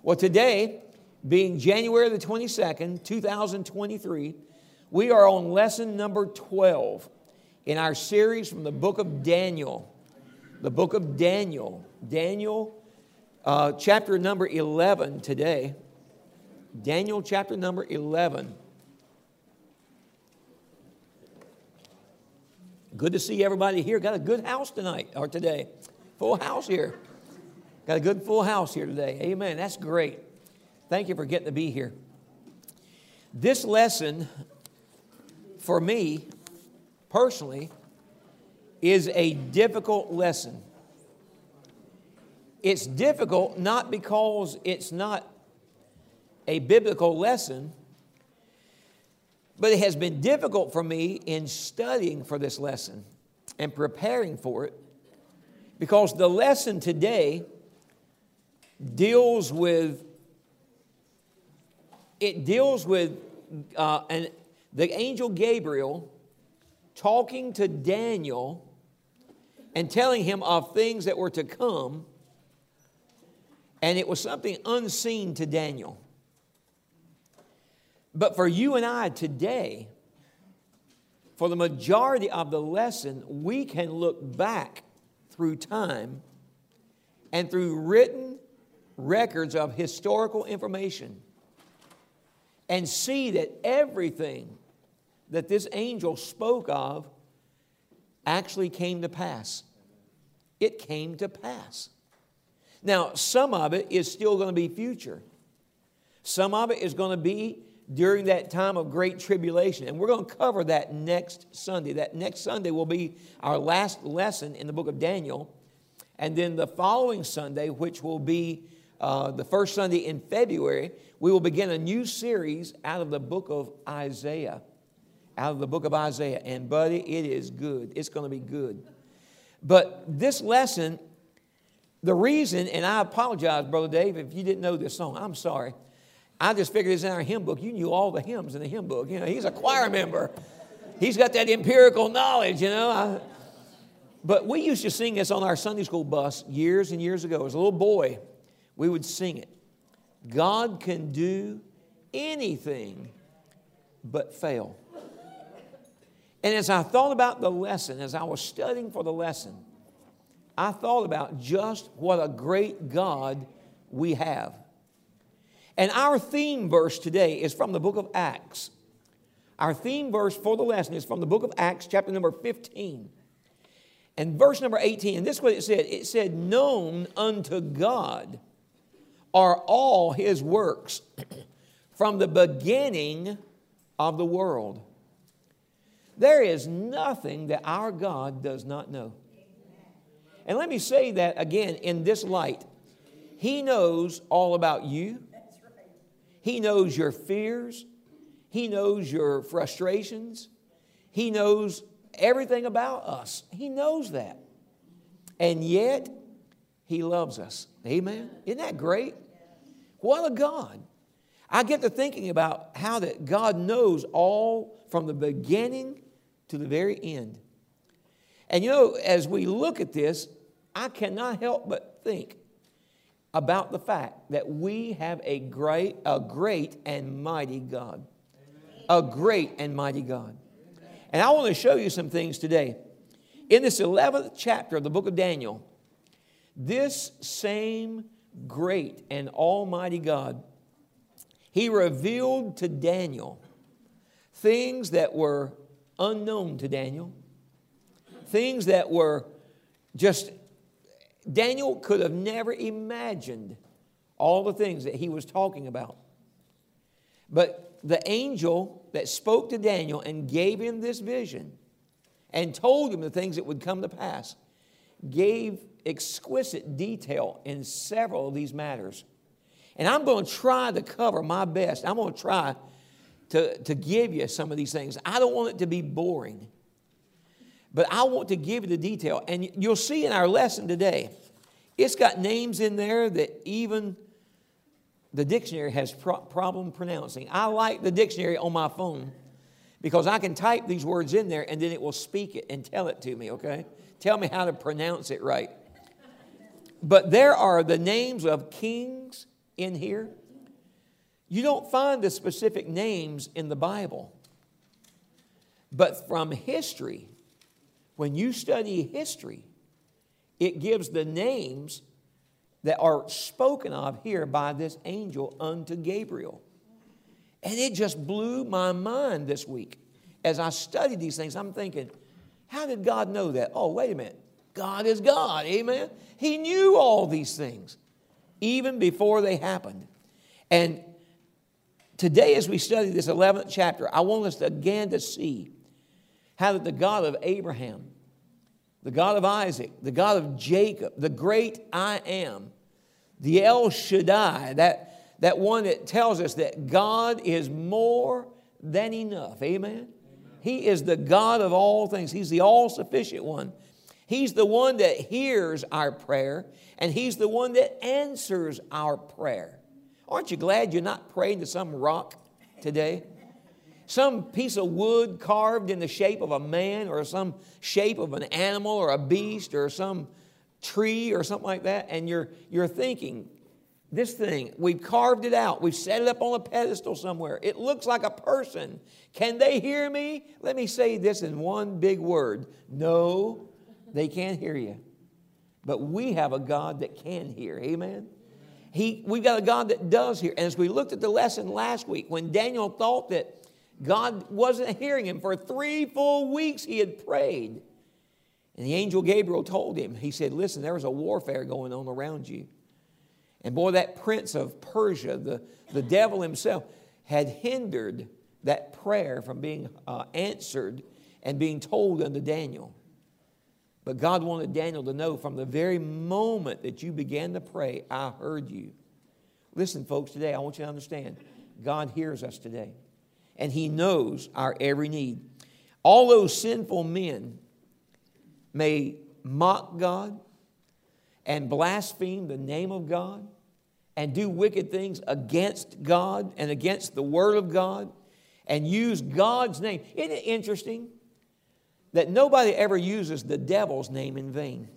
Well, today, being January the 22nd, 2023, we are on lesson number 12 in our series from the book of Daniel. The book of Daniel. Daniel, chapter number 11 today. Daniel chapter number 11. Good to see everybody here. Got a good house tonight, or today. Full house here. Got a good full house here today. Amen. That's great. Thank you for getting to be here. This lesson, for me, personally, is a difficult lesson. It's difficult not because it's not a biblical lesson, but it has been difficult for me in studying for this lesson and preparing for it, because the lesson today deals with the angel Gabriel talking to Daniel and telling him of things that were to come, and it was something unseen to Daniel. But for you and I today, for the majority of the lesson, we can look back through time and through written records of historical information and see that everything that this angel spoke of actually came to pass. It came to pass. Now, some of it is still going to be future. Some of it is going to be during that time of great tribulation. And we're going to cover that next Sunday. That next Sunday will be our last lesson in the book of Daniel. And then the following Sunday, which will be the first Sunday in February, we will begin a new series out of the book of Isaiah. Out of the book of Isaiah. And buddy, it is good. It's going to be good. But this lesson, the reason, and I apologize, Brother Dave, if you didn't know this song, I'm sorry. I just figured it's in our hymn book. You knew all the hymns in the hymn book. You know, he's a choir member. He's got that empirical knowledge, you know. But we used to sing this on our Sunday school bus years and years ago. As a little boy, we would sing it. God can do anything but fail. And as I thought about the lesson, as I was studying for the lesson, I thought about just what a great God we have. And our theme verse today is from the book of Acts. Our theme verse for the lesson is from the book of Acts, chapter number 15. And verse number 18, and this is what it said. It said, known unto God are all His works from the beginning of the world. There is nothing that our God does not know. And let me say that again in this light. He knows all about you. He knows your fears. He knows your frustrations. He knows everything about us. He knows that. And yet, He loves us. Amen? Isn't that great? What a God. I get to thinking about how that God knows all from the beginning to the very end. And you know, as we look at this, I cannot help but think about the fact that we have a great and mighty God. A great and mighty God. And I want to show you some things today. In this 11th chapter of the book of Daniel, this same great and almighty God, He revealed to Daniel things that were unknown to Daniel. Things that were just, Daniel could have never imagined all the things that he was talking about. But the angel that spoke to Daniel and gave him this vision and told him the things that would come to pass gave exquisite detail in several of these matters. And I'm going to try to cover my best. I'm going to try to give you some of these things. I don't want it to be boring, but I want to give you the detail. And you'll see in our lesson today, it's got names in there that even the dictionary has problem pronouncing. I like the dictionary on my phone because I can type these words in there and then it will speak it and tell it to me, okay? Tell me how to pronounce it right. But there are the names of kings in here, you don't find the specific names in the Bible. But from history, when you study history, it gives the names that are spoken of here by this angel unto Gabriel. And it just blew my mind this week. As I studied these things, I'm thinking, how did God know that? Oh, wait a minute. God is God, amen? He knew all these things, even before they happened. And today, as we study this 11th chapter, I want us again to see how that the God of Abraham, the God of Isaac, the God of Jacob, the great I am, the El Shaddai, that one that tells us that God is more than enough. Amen? He is the God of all things. He's the all-sufficient one. He's the one that hears our prayer, and He's the one that answers our prayer. Aren't you glad you're not praying to some rock today? Some piece of wood carved in the shape of a man, or some shape of an animal or a beast or some tree or something like that, and you're thinking, this thing, we've carved it out. We've set it up on a pedestal somewhere. It looks like a person. Can they hear me? Let me say this in one big word. No, they can't hear you. But we have a God that can hear. Amen? We've got a God that does hear. And as we looked at the lesson last week, when Daniel thought that God wasn't hearing him, for 3 full weeks he had prayed. And the angel Gabriel told him, he said, listen, there was a warfare going on around you. And boy, that prince of Persia, the devil himself, had hindered that prayer from being answered and being told unto Daniel. But God wanted Daniel to know from the very moment that you began to pray, I heard you. Listen, folks, today I want you to understand, God hears us today. And He knows our every need. All those sinful men may mock God and blaspheme the name of God and do wicked things against God and against the Word of God and use God's name. Isn't it interesting that nobody ever uses the devil's name in vain?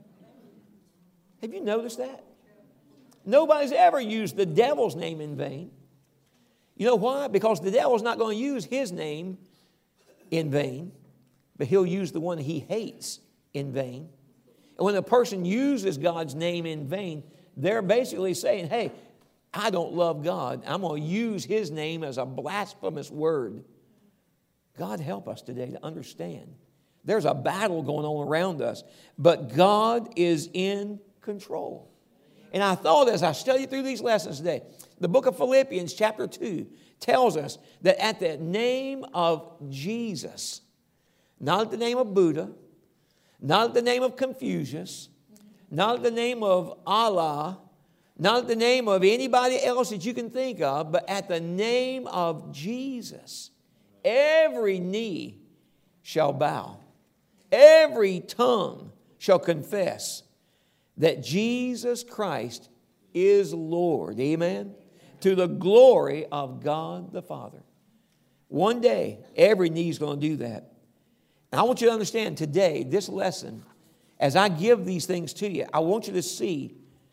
Have you noticed that? Nobody's ever used the devil's name in vain. You know why? Because the devil's not going to use his name in vain, but he'll use the one he hates in vain. And when a person uses God's name in vain, they're basically saying, hey, I don't love God. I'm going to use His name as a blasphemous word. God help us today to understand. There's a battle going on around us, but God is in control. And I thought as I studied through these lessons today, the book of Philippians chapter 2 tells us that at the name of Jesus, not at the name of Buddha, not at the name of Confucius, not at the name of Allah, not at the name of anybody else that you can think of, but at the name of Jesus, every knee shall bow, every tongue shall confess that Jesus Christ is Lord. Amen? To the glory of God the Father. One day, every knee is going to do that. And I want you to understand today, this lesson, as I give these things to you, I want you to see,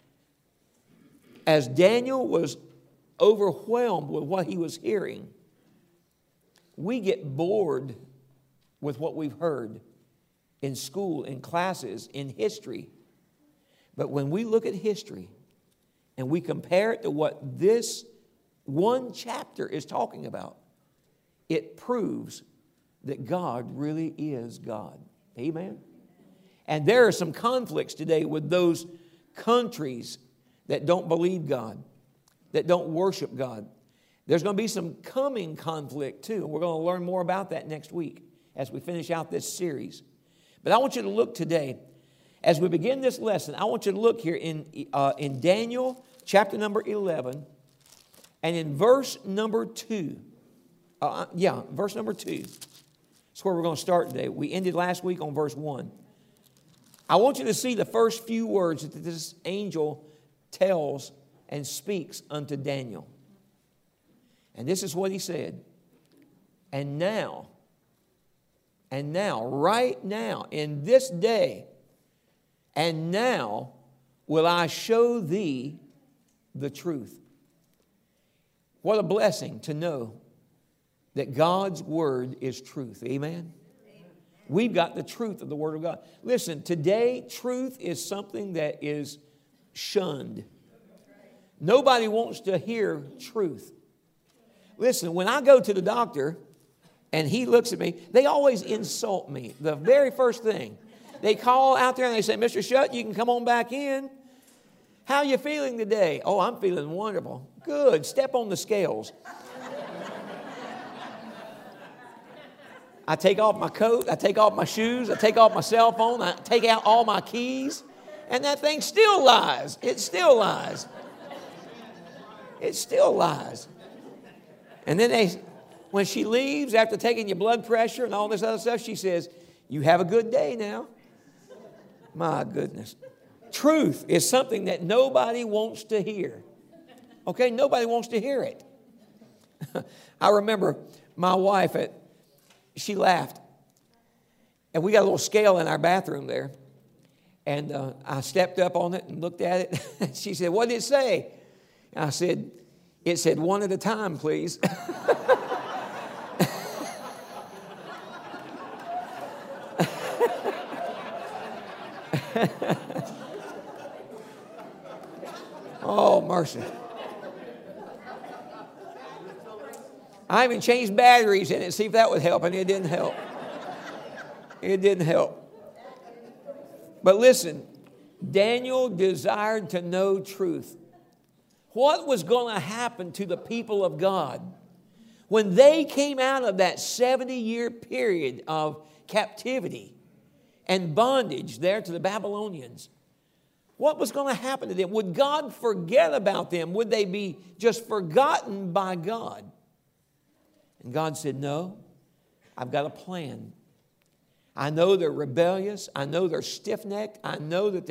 as Daniel was overwhelmed with what he was hearing, we get bored with what we've heard in school, in classes, in history. But when we look at history and we compare it to what this one chapter is talking about, it proves that God really is God. Amen? And there are some conflicts today with those countries that don't believe God, that don't worship God. There's going to be some coming conflict too. We're going to learn more about that next week as we finish out this series. But I want you to look today, as we begin this lesson, I want you to look here in Daniel chapter number 11 and in verse number 2. Verse number 2. That's where we're going to start today. We ended last week on verse 1. I want you to see the first few words that this angel tells and speaks unto Daniel. And this is what he said. And now, right now, in this day, and now will I show thee the truth. What a blessing to know that God's Word is truth. Amen? We've got the truth of the Word of God. Listen, today, truth is something that is shunned. Nobody wants to hear truth. Listen, when I go to the doctor and he looks at me, they always insult me. The very first thing. They call out there and they say, Mr. Shutt, you can come on back in. How are you feeling today? Oh, I'm feeling wonderful. Good. Step on the scales. I take off my coat. I take off my shoes. I take off my cell phone. I take out all my keys. And that thing still lies. It still lies. It still lies. And then when she leaves after taking your blood pressure and all this other stuff, she says, you have a good day now. My goodness. Truth is something that nobody wants to hear. Okay? Nobody wants to hear it. I remember my wife, she laughed. And we got a little scale in our bathroom there. And I stepped up on it and looked at it. She said, what did it say? And I said, it said one at a time, please. Oh, mercy. I even changed batteries in it to see if that would help, and it didn't help. It didn't help. But listen, Daniel desired to know truth. What was going to happen to the people of God when they came out of that 70-year period of captivity and bondage there to the Babylonians? What was going to happen to them? Would God forget about them? Would they be just forgotten by God? And God said, no, I've got a plan. I know they're rebellious. I know they're stiff-necked. I know that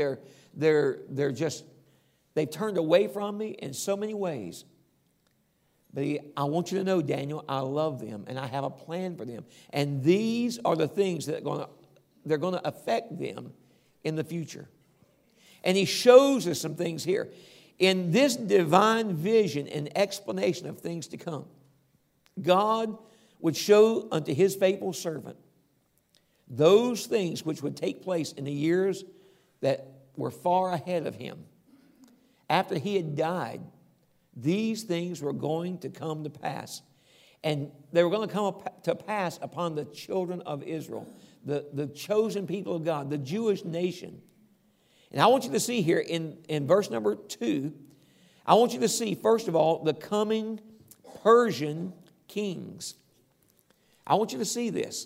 they've turned away from me in so many ways. But I want you to know, Daniel, I love them and I have a plan for them. And these are the things that they're going to affect them in the future. And he shows us some things here. In this divine vision and explanation of things to come, God would show unto his faithful servant those things which would take place in the years that were far ahead of him. After he had died, these things were going to come to pass. And they were going to come to pass upon the children of Israel, the chosen people of God, the Jewish nation. And I want you to see here in verse number 2, I want you to see, first of all, the coming Persian kings. I want you to see this.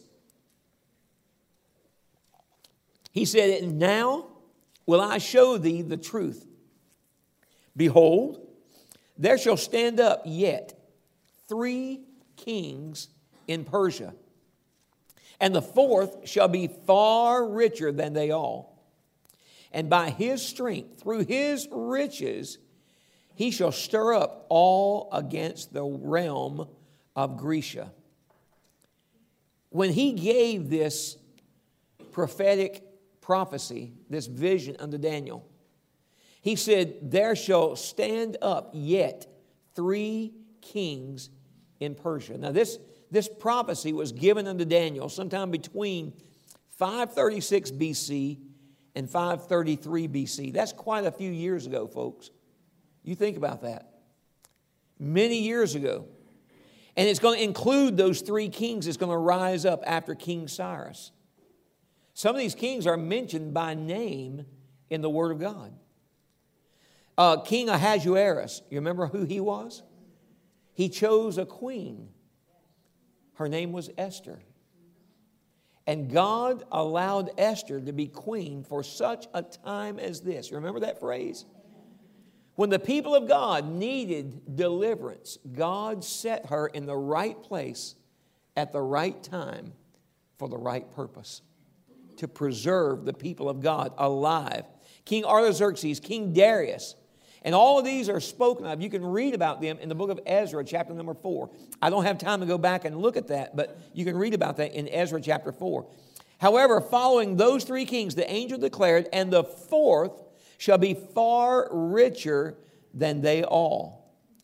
He said, and now will I show thee the truth. Behold, there shall stand up yet 3 kings in Persia, and the 4th shall be far richer than they all. And by his strength, through his riches, he shall stir up all against the realm of Grecia. When he gave this prophetic prophecy, this vision unto Daniel, he said, there shall stand up yet 3 kings in Persia. Now this prophecy was given unto Daniel sometime between 536 BC and 533 BC. That's quite a few years ago, folks. You think about that. Many years ago. And it's going to include those 3 kings that's going to rise up after King Cyrus. Some of these kings are mentioned by name in the Word of God. King Ahasuerus, you remember who he was? He chose a queen. Her name was Esther. And God allowed Esther to be queen for such a time as this. You remember that phrase? When the people of God needed deliverance, God set her in the right place at the right time for the right purpose, to preserve the people of God alive. King Artaxerxes, King Darius, and all of these are spoken of. You can read about them in the book of Ezra, chapter number 4. I don't have time to go back and look at that, but you can read about that in Ezra chapter 4. However, following those 3 kings, the angel declared, and the 4th shall be far richer than they all.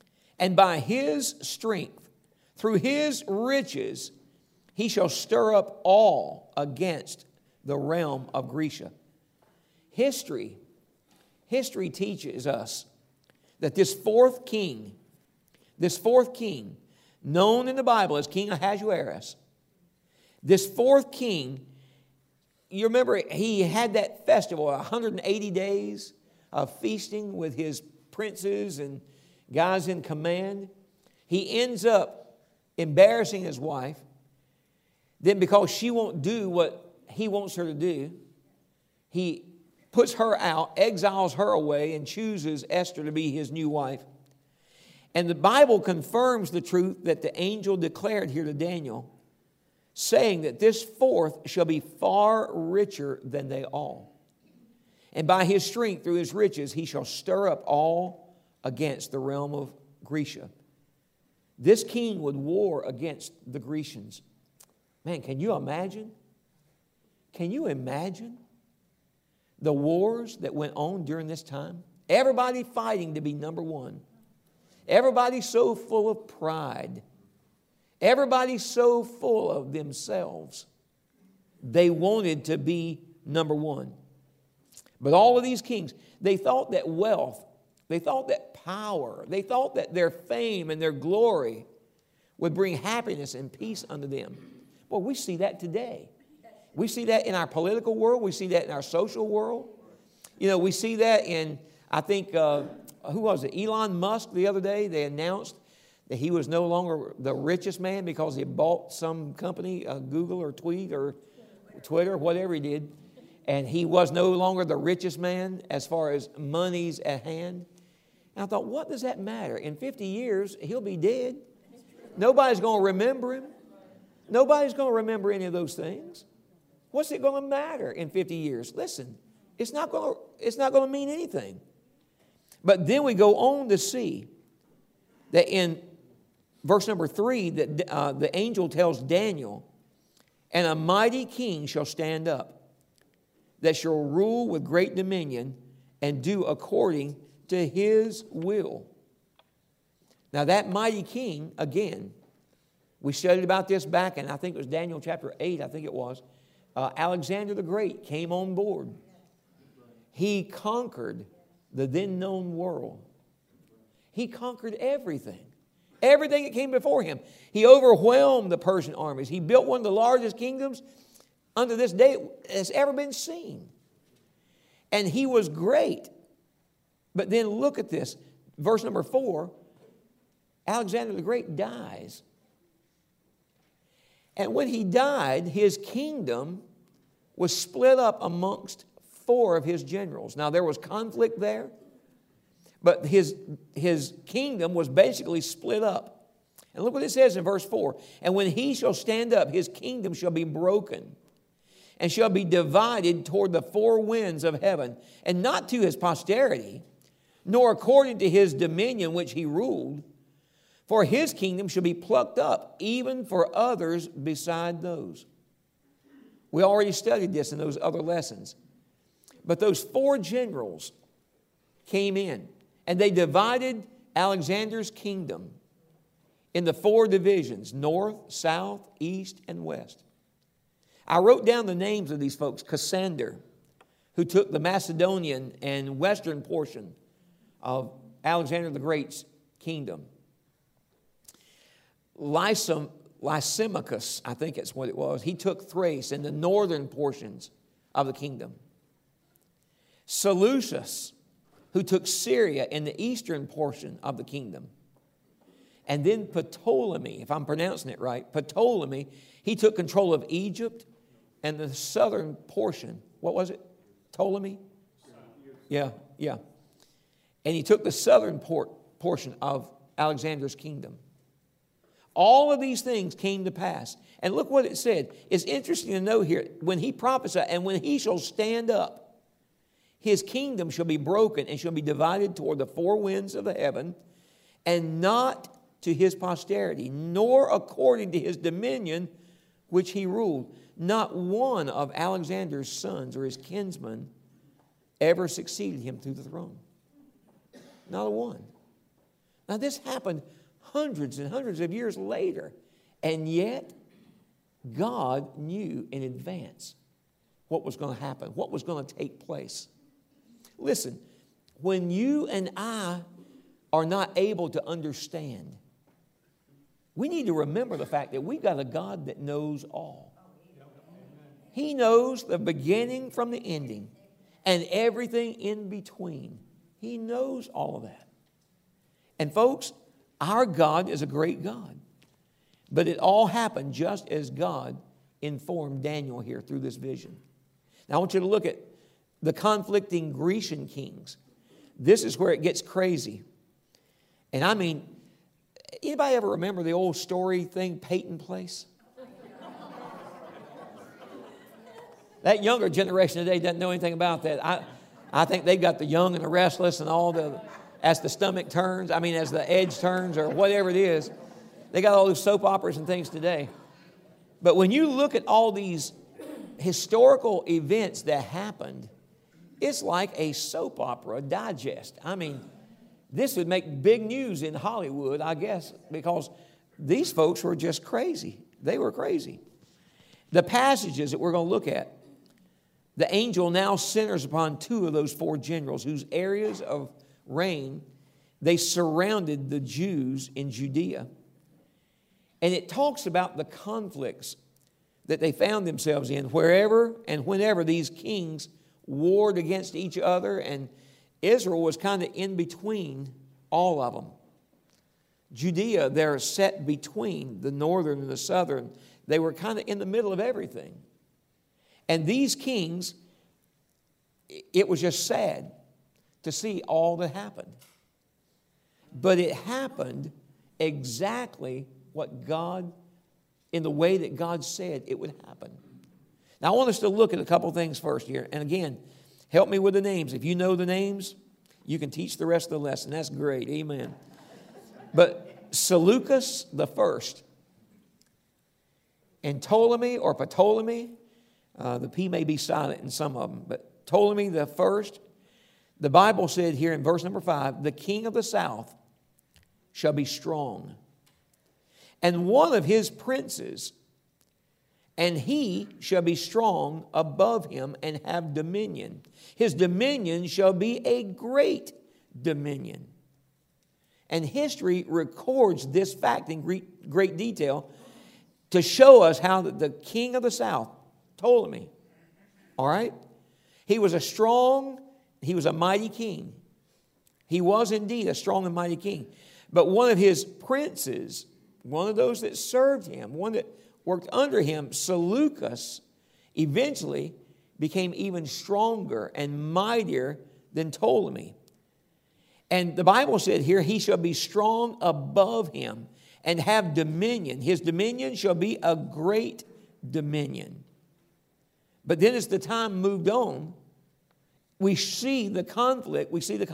And by his strength, through his riches, he shall stir up all against the realm of Grecia. History teaches us that this fourth king, known in the Bible as King Ahasuerus, this fourth king, you remember he had that festival, 180 days of feasting with his princes and guys in command. He ends up embarrassing his wife. Then because she won't do what he wants her to do, he puts her out, exiles her away, and chooses Esther to be his new wife. And the Bible confirms the truth that the angel declared here to Daniel, saying that this fourth shall be far richer than they all. And by his strength, through his riches, he shall stir up all against the realm of Grecia. This king would war against the Grecians. Man, can you imagine? Can you imagine the wars that went on during this time? Everybody fighting to be number one. Everybody so full of pride. Everybody so full of themselves. They wanted to be number one. But all of these kings, they thought that wealth, they thought that power, they thought that their fame and their glory would bring happiness and peace unto them. Well, we see that today. We see that in our political world. We see that in our social world. You know, we see that in, I think, who was it? Elon Musk the other day. They announced that he was no longer the richest man because he bought some company, Google or Tweet or Twitter, whatever he did. And he was no longer the richest man as far as monies at hand. And I thought, what does that matter? In 50 years, he'll be dead. Nobody's going to remember him. Nobody's going to remember any of those things. What's it going to matter in 50 years? Listen, it's not going to mean anything. But then we go on to see that in verse number 3, that the angel tells Daniel, and a mighty king shall stand up, that shall rule with great dominion and do according to his will. Now that mighty king, again, we studied about this back in, I think it was Daniel chapter 8, I think it was. Alexander the Great came on board. He conquered the then known world. He conquered everything. Everything that came before him. He overwhelmed the Persian armies. He built one of the largest kingdoms unto this day has ever been seen. And he was great. But then look at this. Verse number 4, Alexander the Great dies. And when he died, his kingdom was split up amongst 4 of his generals. Now, there was conflict there, but his kingdom was basically split up. And look what it says in verse 4. And when he shall stand up, his kingdom shall be broken and shall be divided toward the 4 winds of heaven, and not to his posterity, nor according to his dominion which he ruled. For his kingdom shall be plucked up, even for others beside those. We already studied this in those other lessons. But those 4 generals came in, and they divided Alexander's kingdom into 4 divisions, north, south, east, and west. I wrote down the names of these folks. Cassander, who took the Macedonian and western portion of Alexander the Great's kingdom. Lysimachus, I think that's what it was. He took Thrace and the northern portions of the kingdom. Seleucus, who took Syria and the eastern portion of the kingdom. And then Ptolemy, if I'm pronouncing it right, Ptolemy, he took control of Egypt and the southern portion. What was it? Ptolemy? Yeah. And he took the southern portion of Alexander's kingdom. All of these things came to pass. And look what it said. It's interesting to note here, when he prophesied, and when he shall stand up, his kingdom shall be broken and shall be divided toward the 4 winds of the heaven, and not to his posterity, nor according to his dominion which he ruled. Not one of Alexander's sons or his kinsmen ever succeeded him to the throne. Not a one. Now, this happened hundreds and hundreds of years later, and yet God knew in advance what was going to happen, what was going to take place. Listen, when you and I are not able to understand, we need to remember the fact that we got a God that knows all. He knows the beginning from the ending and everything in between. He knows all of that. And folks, our God is a great God. But it all happened just as God informed Daniel here through this vision. Now I want you to look at the conflicting Grecian kings. This is where it gets crazy. And I mean, anybody ever remember the old story thing, Peyton Place? That younger generation today doesn't know anything about that. I think they've got the young and the restless and all the, as the stomach turns, as the edge turns or whatever it is. They got all those soap operas and things today. But when you look at all these historical events that happened, it's like a soap opera digest. This would make big news in Hollywood, I guess, because these folks were just crazy. They were crazy. The passages that we're going to look at, the angel now centers upon two of those four generals whose areas of reign, they surrounded the Jews in Judea. And it talks about the conflicts that they found themselves in wherever and whenever these kings warred against each other, and Israel was kind of in between all of them. Judea, they're set between the northern and the southern. They were kind of in the middle of everything. And these kings, it was just sad to see all that happened. But it happened exactly what God, in the way that God said it would happen. Now I want us to look at a couple things first here. And again, help me with the names. If you know the names, you can teach the rest of the lesson. That's great. Amen. But Seleucus the first and Ptolemy or Ptolemy, the P may be silent in some of them, but Ptolemy the first, the Bible said here in verse number 5, the king of the south shall be strong, and one of his princes, and he shall be strong above him and have dominion. His dominion shall be a great dominion. And history records this fact in great detail to show us how the king of the south, Ptolemy, all right, he was a mighty king. He was indeed a strong and mighty king. But one of his princes, one of those that served him, one that worked under him, Seleucus, eventually became even stronger and mightier than Ptolemy. And the Bible said here, he shall be strong above him and have dominion. His dominion shall be a great dominion. But then as the time moved on, we see the conflict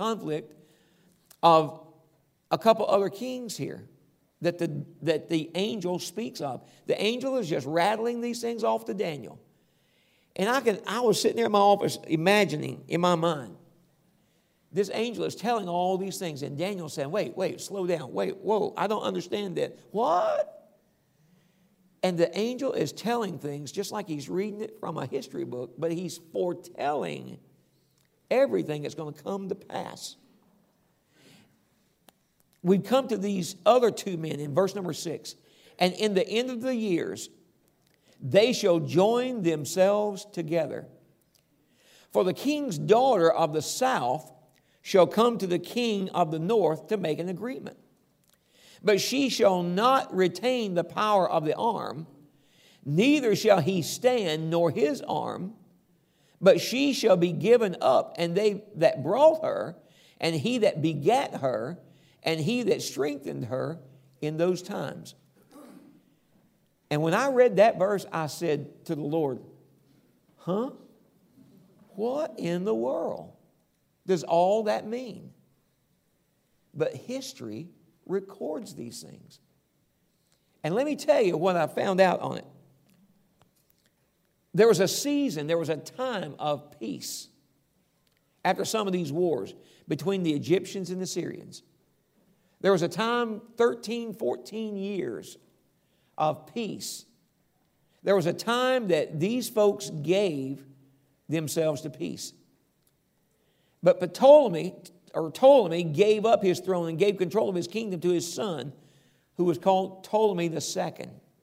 of a couple other kings here that the angel speaks of. The angel is just rattling these things off to Daniel. And I was sitting there in my office imagining in my mind, this angel is telling all these things, and Daniel's saying, wait, slow down, whoa, I don't understand that. What? And the angel is telling things just like he's reading it from a history book, but he's foretelling everything that's going to come to pass. We've come to these other two men in verse number 6. And in the end of the years, they shall join themselves together. For the king's daughter of the south shall come to the king of the north to make an agreement. But she shall not retain the power of the arm, neither shall he stand nor his arm, but she shall be given up, and they that brought her, and he that begat her, and he that strengthened her in those times. And when I read that verse, I said to the Lord, what in the world does all that mean? But history records these things. And let me tell you what I found out on it. There was a season, there was a time of peace after some of these wars between the Egyptians and the Syrians. There was a time, 13, 14 years of peace. There was a time that these folks gave themselves to peace. But Ptolemy gave up his throne and gave control of his kingdom to his son, who was called Ptolemy II.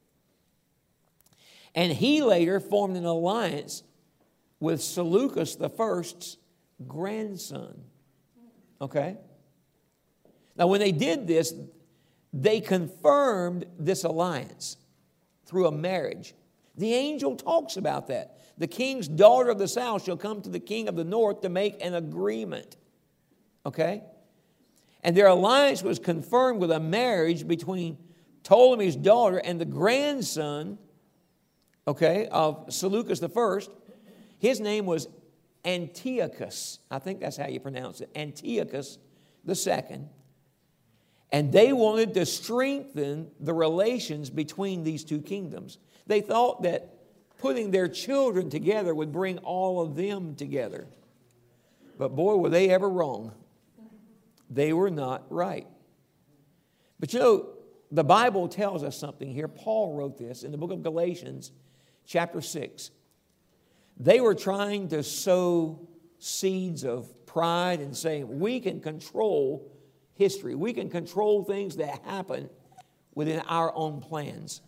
And he later formed an alliance with Seleucus I's grandson. Okay? Now, when they did this, they confirmed this alliance through a marriage. The angel talks about that. The king's daughter of the south shall come to the king of the north to make an agreement. Okay? And their alliance was confirmed with a marriage between Ptolemy's daughter and the grandson, okay, of Seleucus I. His name was Antiochus. I think that's how you pronounce it. Antiochus II. And they wanted to strengthen the relations between these two kingdoms. They thought that putting their children together would bring all of them together. But boy, were they ever wrong. They were not right. But you know, the Bible tells us something here. Paul wrote this in the book of Galatians, chapter 6. They were trying to sow seeds of pride and saying, we can control history. We can control things that happen within our own plans.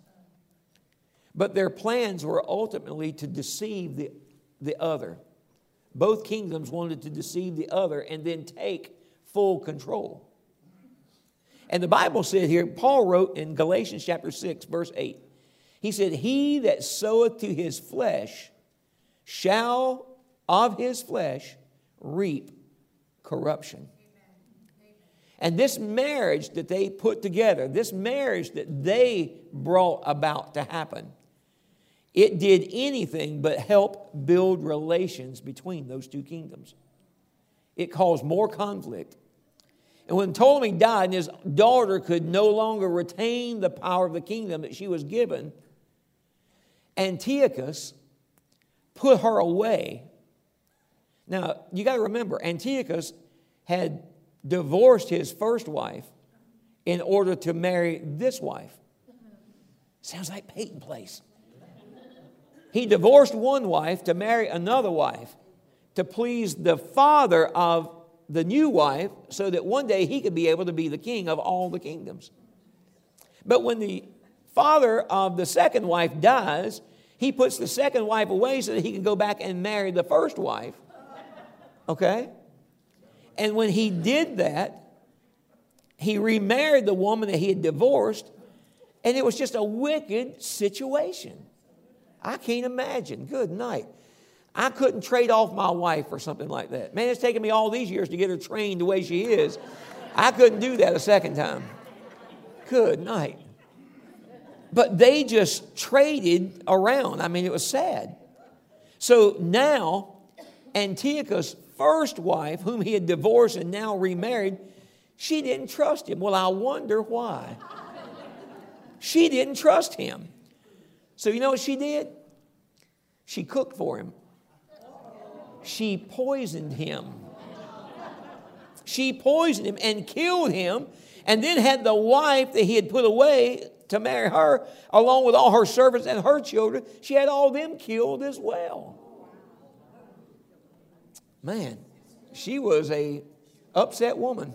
But their plans were ultimately to deceive the other. Both kingdoms wanted to deceive the other and then take full control. And the Bible said here, Paul wrote in Galatians chapter 6, verse 8, he said, he that soweth to his flesh shall of his flesh reap corruption. And this marriage that they put together, this marriage that they brought about to happen, it did anything but help build relations between those two kingdoms. It caused more conflict. And when Ptolemy died and his daughter could no longer retain the power of the kingdom that she was given, Antiochus put her away. Now, you got to remember, Antiochus had divorced his first wife in order to marry this wife. Sounds like Peyton Place. He divorced one wife to marry another wife to please the father of the new wife so that one day he could be able to be the king of all the kingdoms. But when the father of the second wife dies, he puts the second wife away so that he can go back and marry the first wife. Okay? And when he did that, he remarried the woman that he had divorced, and it was just a wicked situation. I can't imagine. Good night. I couldn't trade off my wife for something like that. Man, it's taken me all these years to get her trained the way she is. I couldn't do that a second time. Good night. But they just traded around. I mean, it was sad. So now, Antiochus' first wife, whom he had divorced and now remarried, she didn't trust him. Well, I wonder why. She didn't trust him. So you know what she did? She cooked for him. She poisoned him. She poisoned him and killed him, and then had the wife that he had put away to marry her, along with all her servants and her children, she had all them killed as well. Man, she was a upset woman.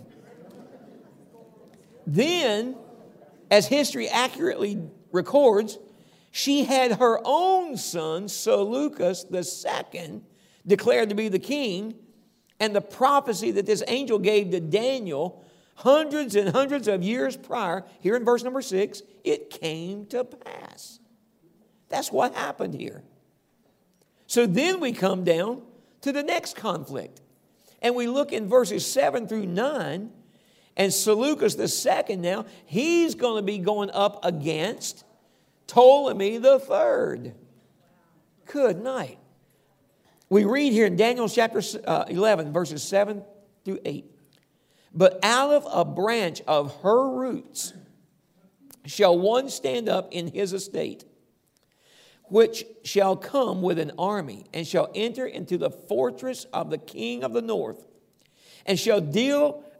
Then, as history accurately records, she had her own son, Seleucus II, declared to be the king, and the prophecy that this angel gave to Daniel hundreds and hundreds of years prior, here in verse number 6, it came to pass. That's what happened here. So then we come down to the next conflict, and we look in verses 7 through 9, and Seleucus II now, he's going to be going up against Ptolemy III. Good night. We read here in Daniel chapter 11, verses 7 through 8. But out of a branch of her roots shall one stand up in his estate, which shall come with an army, and shall enter into the fortress of the king of the north, and shall deal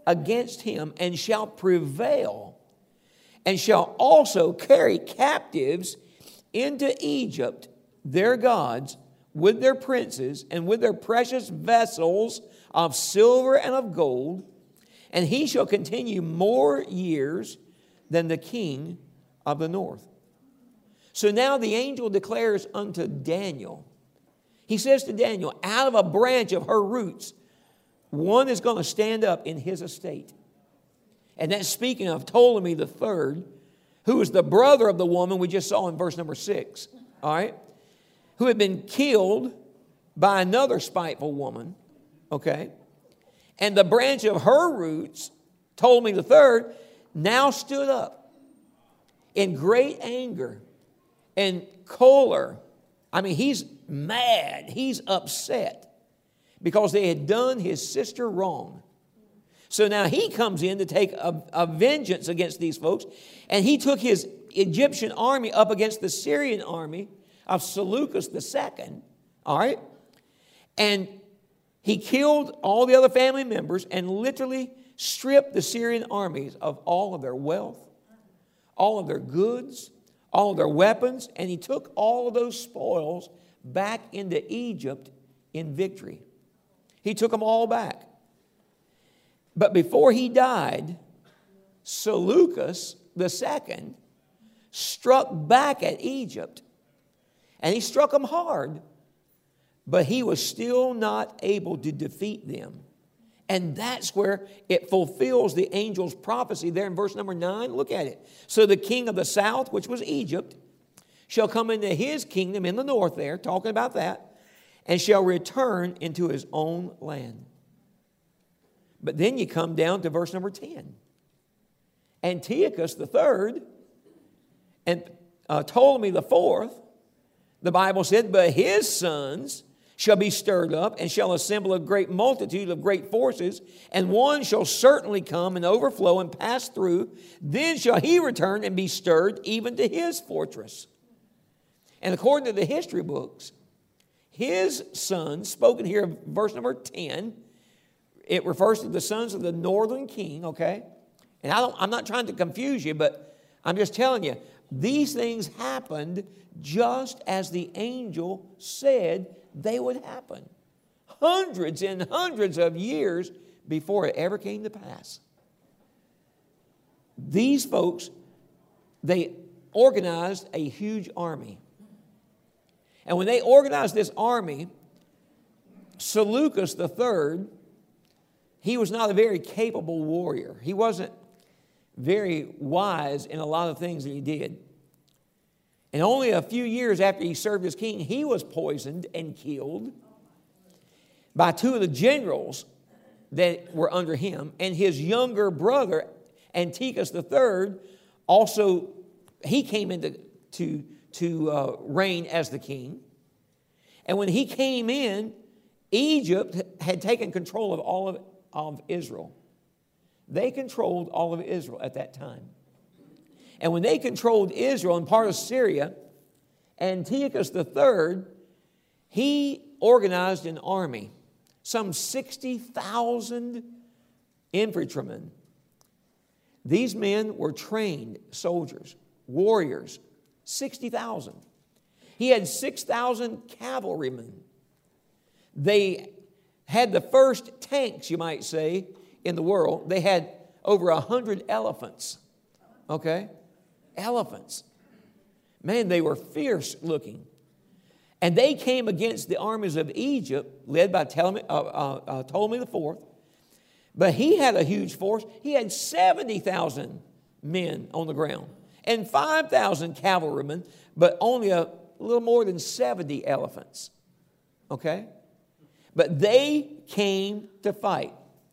against him and shall prevail, and shall also carry captives into Egypt their gods with their princes and with their precious vessels of silver and of gold, and he shall continue more years than the king of the north. So now the angel declares unto Daniel, he says to Daniel, out of a branch of her roots, one is going to stand up in his estate. And that's speaking of Ptolemy the third, who was the brother of the woman we just saw in verse number 6. All right? Who had been killed by another spiteful woman. Okay? And the branch of her roots, Ptolemy the third, now stood up in great anger and choler. I mean, he's mad. He's upset because they had done his sister wrong. So now he comes in to take a vengeance against these folks. And he took his Egyptian army up against the Syrian army of Seleucus II. All right? And he killed all the other family members and literally stripped the Syrian armies of all of their wealth, all of their goods, all of their weapons. And he took all of those spoils back into Egypt in victory. He took them all back. But before he died, Seleucus II struck back at Egypt. And he struck them hard. But he was still not able to defeat them. And that's where it fulfills the angel's prophecy there in verse number 9. Look at it. So the king of the south, which was Egypt, shall come into his kingdom in the north there, talking about that, and shall return into his own land. But then you come down to verse number 10. Antiochus the third and Ptolemy the fourth, the Bible said, but his sons shall be stirred up and shall assemble a great multitude of great forces, and one shall certainly come and overflow and pass through. Then shall he return and be stirred even to his fortress. And according to the history books, his sons, spoken here in verse number 10, it refers to the sons of the northern king, okay? And I'm not trying to confuse you, but I'm just telling you, these things happened just as the angel said they would happen. Hundreds and hundreds of years before it ever came to pass. These folks, they organized a huge army. And when they organized this army, Seleucus III, he was not a very capable warrior. He wasn't very wise in a lot of things that he did. And only a few years after he served as king, he was poisoned and killed by two of the generals that were under him. And his younger brother, Antiochus III, also, he came into to reign as the king. And when he came in, Egypt had taken control of all of Israel. They controlled all of Israel at that time. And when they controlled Israel and part of Syria, Antiochus III, he organized an army, some 60,000 infantrymen. These men were trained soldiers, warriors, 60,000. He had 6,000 cavalrymen. They had the first tanks, you might say, in the world. They had over 100 elephants. Okay? Elephants. Man, they were fierce looking. And they came against the armies of Egypt, led by Ptolemy IV. But he had a huge force. He had 70,000 men on the ground and 5,000 cavalrymen, but only a little more than 70 elephants. Okay? But they came to fight.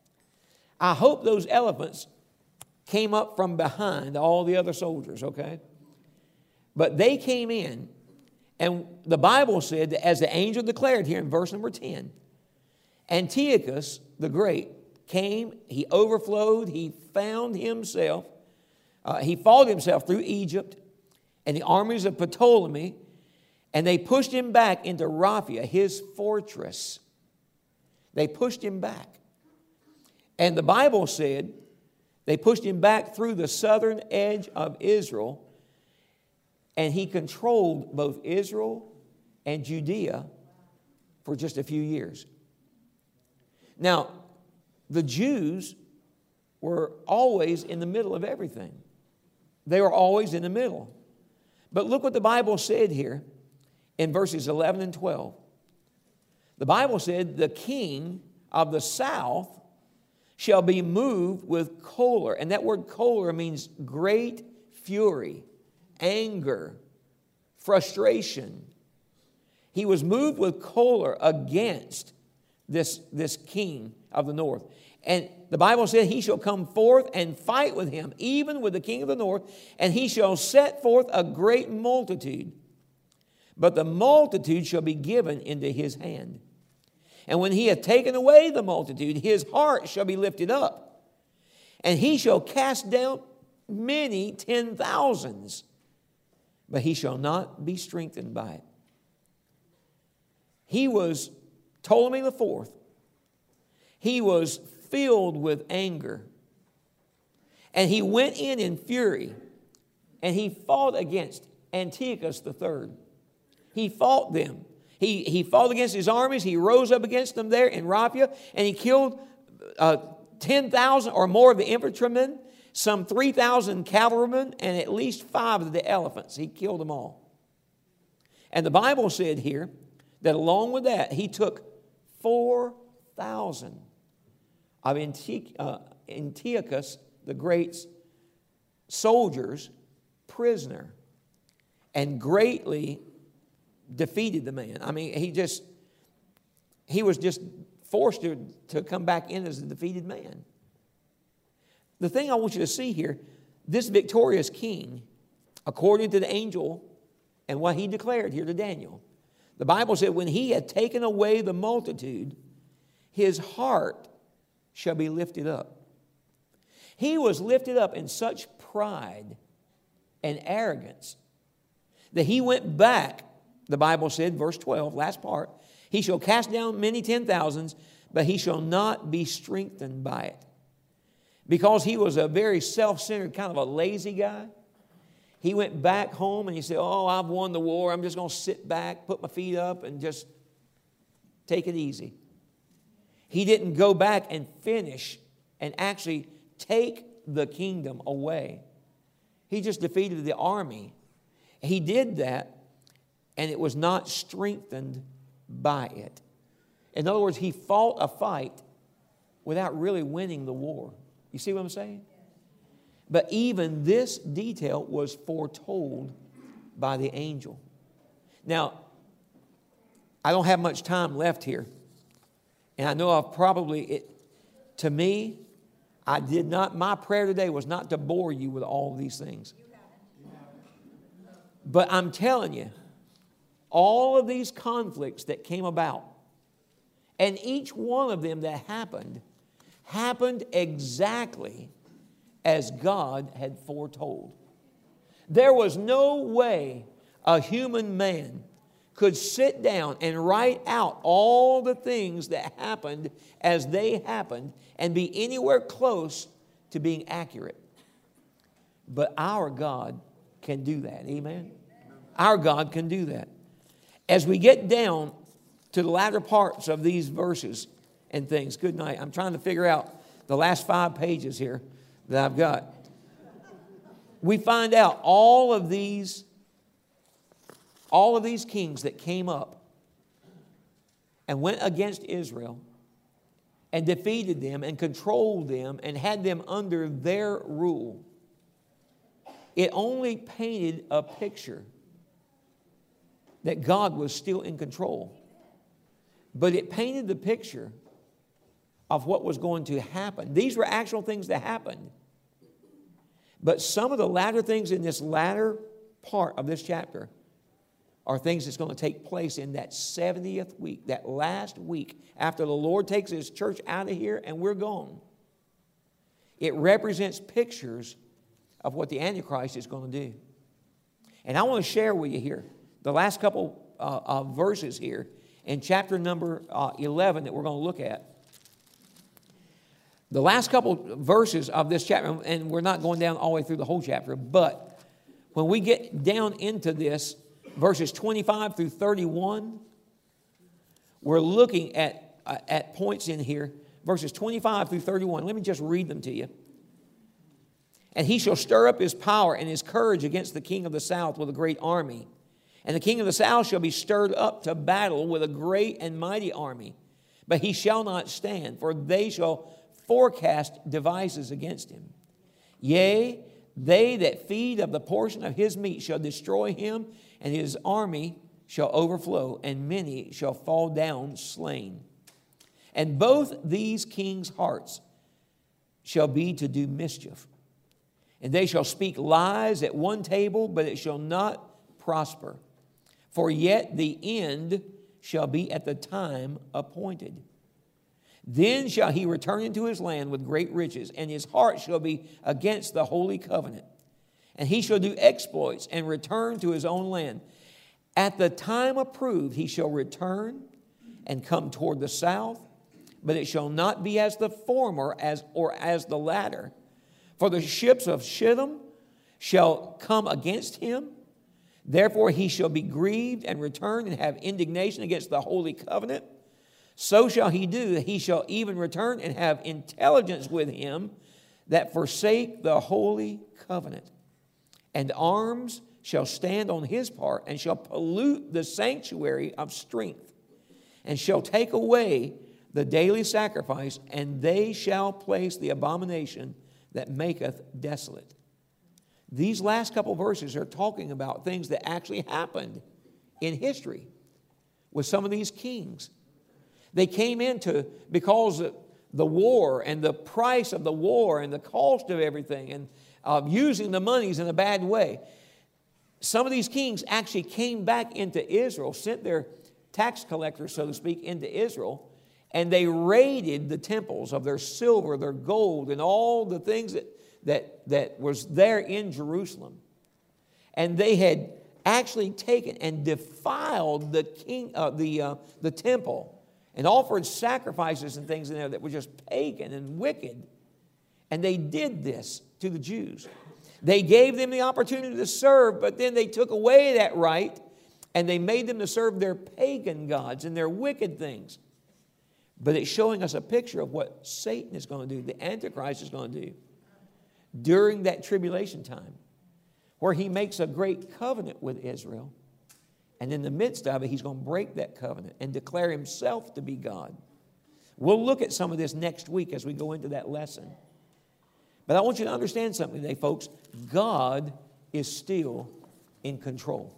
I hope those elephants came up from behind all the other soldiers, okay? But they came in, and the Bible said that as the angel declared here in verse number 10, Antiochus the Great came, he overflowed, he found himself, he fought himself through Egypt and the armies of Ptolemy, and they pushed him back into Raphia, his fortress. They pushed him back. And the Bible said they pushed him back through the southern edge of Israel, and he controlled both Israel and Judea for just a few years. Now, the Jews were always in the middle of everything. They were always in the middle. But look what the Bible said here in verses 11 and 12. The Bible said, the king of the south shall be moved with choler. And that word choler means great fury, anger, frustration. He was moved with choler against this king of the north. And the Bible said he shall come forth and fight with him, even with the king of the north, and he shall set forth a great multitude. But the multitude shall be given into his hand. And when he hath taken away the multitude, his heart shall be lifted up. And he shall cast down many 10,000s, but he shall not be strengthened by it. He was Ptolemy the Fourth. He was filled with anger. And he went in fury, and he fought against Antiochus the Third. He fought them. He fought against his armies. He rose up against them there in Raphia, and he killed 10,000 or more of the infantrymen, some 3,000 cavalrymen, and at least 5 of the elephants. He killed them all. And the Bible said here that along with that, he took 4,000 of Antiochus the Great's soldiers prisoner and greatly defeated the man. I mean, he was just forced to come back in as a defeated man. The thing I want you to see here, this victorious king, according to the angel and what he declared here to Daniel, the Bible said, when he had taken away the multitude, his heart shall be lifted up. He was lifted up in such pride and arrogance that he went back. The Bible said, verse 12, last part, he shall cast down many 10,000s, but he shall not be strengthened by it. Because he was a very self-centered, kind of a lazy guy, he went back home and he said, oh, I've won the war. I'm just going to sit back, put my feet up, and just take it easy. He didn't go back and finish and actually take the kingdom away. He just defeated the army. He did that, and it was not strengthened by it. In other words, he fought a fight without really winning the war. You see what I'm saying? But even this detail was foretold by the angel. Now, I don't have much time left here. And I know I've probably, to me, my prayer today was not to bore you with all of these things. But I'm telling you, all of these conflicts that came about, and each one of them that happened exactly as God had foretold. There was no way a human man could sit down and write out all the things that happened as they happened and be anywhere close to being accurate. But our God can do that. Amen? Our God can do that. As we get down to the latter parts of these verses and things, good night. I'm trying to figure out the last 5 pages here that I've got. We find out all of these kings that came up and went against Israel and defeated them and controlled them and had them under their rule. It only painted a picture that God was still in control. But it painted the picture of what was going to happen. These were actual things that happened. But some of the latter things in this latter part of this chapter are things that's going to take place in that 70th week, that last week after the Lord takes His church out of here and we're gone. It represents pictures of what the Antichrist is going to do. And I want to share with you here the last couple of verses here in chapter number 11 that we're going to look at. The last couple verses of this chapter, and we're not going down all the way through the whole chapter, but when we get down into this, verses 25 through 31, we're looking at points in here, verses 25 through 31. Let me just read them to you. And he shall stir up his power and his courage against the king of the south with a great army. And the king of the south shall be stirred up to battle with a great and mighty army. But he shall not stand, for they shall forecast devices against him. Yea, they that feed of the portion of his meat shall destroy him, and his army shall overflow, and many shall fall down slain. And both these kings' hearts shall be to do mischief. And they shall speak lies at one table, but it shall not prosper. For yet the end shall be at the time appointed. Then shall he return into his land with great riches, and his heart shall be against the holy covenant. And he shall do exploits and return to his own land. At the time approved he shall return and come toward the south, but it shall not be as the former or as the latter. For the ships of Shittim shall come against him. Therefore he shall be grieved and return and have indignation against the holy covenant. So shall he do, that he shall even return and have intelligence with him that forsake the holy covenant. And arms shall stand on his part, and shall pollute the sanctuary of strength, and shall take away the daily sacrifice, and they shall place the abomination that maketh desolate. These last couple verses are talking about things that actually happened in history with some of these kings. They came into, because of the war and the price of the war and the cost of everything and using the monies in a bad way. Some of these kings actually came back into Israel, sent their tax collectors, so to speak, into Israel, and they raided the temples of their silver, their gold, and all the things that was there in Jerusalem. And they had actually taken and defiled the temple and offered sacrifices and things in there that were just pagan and wicked. And they did this to the Jews. They gave them the opportunity to serve, but then they took away that right, and they made them to serve their pagan gods and their wicked things. But it's showing us a picture of what Satan is going to do, the Antichrist is going to do during that tribulation time, where he makes a great covenant with Israel. And in the midst of it, he's going to break that covenant and declare himself to be God. We'll look at some of this next week as we go into that lesson. But I want you to understand something today, folks. God is still in control.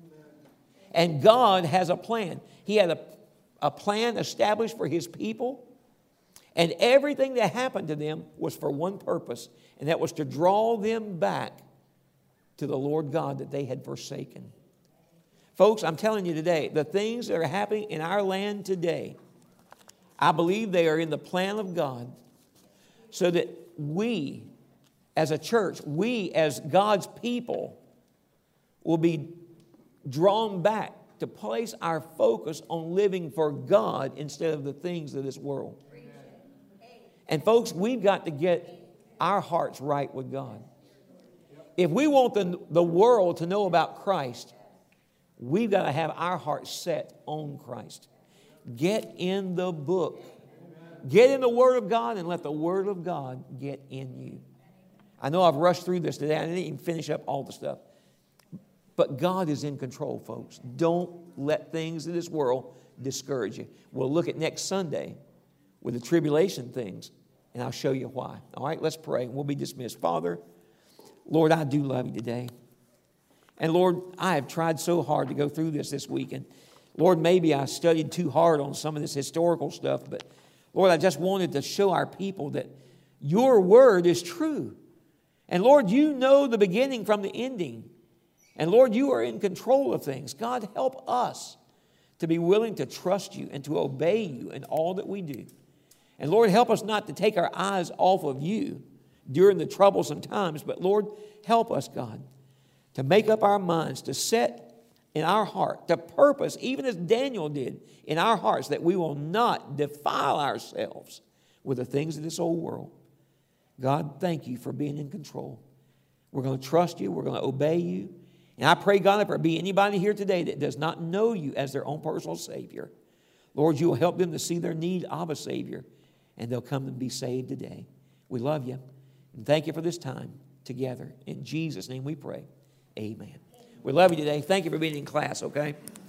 And God has a plan. He had a plan established for his people. And everything that happened to them was for one purpose, and that was to draw them back to the Lord God that they had forsaken. Folks, I'm telling you today, the things that are happening in our land today, I believe they are in the plan of God, so that we as a church, we as God's people will be drawn back to place our focus on living for God instead of the things of this world. And folks, we've got to get our hearts right with God. If we want the world to know about Christ, we've got to have our hearts set on Christ. Get in the book. Get in the Word of God and let the Word of God get in you. I know I've rushed through this today. I didn't even finish up all the stuff. But God is in control, folks. Don't let things in this world discourage you. We'll look at next Sunday with the tribulation things, and I'll show you why. All right, let's pray, and we'll be dismissed. Father, Lord, I do love you today. And Lord, I have tried so hard to go through this week. And Lord, maybe I studied too hard on some of this historical stuff. But Lord, I just wanted to show our people that your word is true. And Lord, you know the beginning from the ending. And Lord, you are in control of things. God, help us to be willing to trust you and to obey you in all that we do. And Lord, help us not to take our eyes off of you during the troublesome times. But Lord, help us, God, to make up our minds, to set in our heart, to purpose, even as Daniel did in our hearts, that we will not defile ourselves with the things of this old world. God, thank you for being in control. We're going to trust you. We're going to obey you. And I pray, God, if there be anybody here today that does not know you as their own personal Savior, Lord, you will help them to see their need of a Savior, and they'll come and be saved today. We love you, and thank you for this time together. In Jesus' name we pray. Amen. We love you today. Thank you for being in class, okay?